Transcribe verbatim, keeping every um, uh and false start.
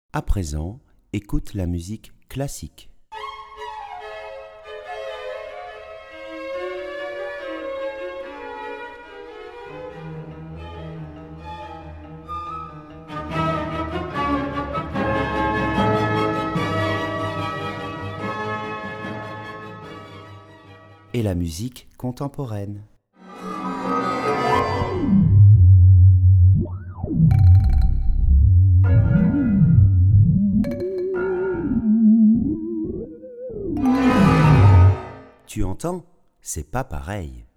À présent, écoute la musique classique. Et la musique contemporaine. Tu entends? C'est pas pareil.